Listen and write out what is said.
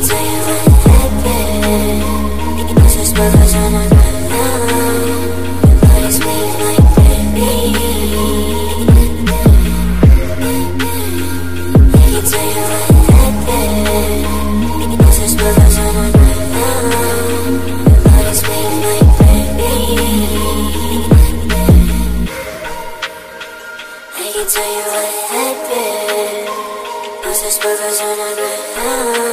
tell you what happened. Cause it's brothers on the ground. Your body's weak like baby. I can tell you what happened. Cause it's brothers on the ground. Your body's weak like baby. I can tell you what happened. Cause it's brothers on the ground.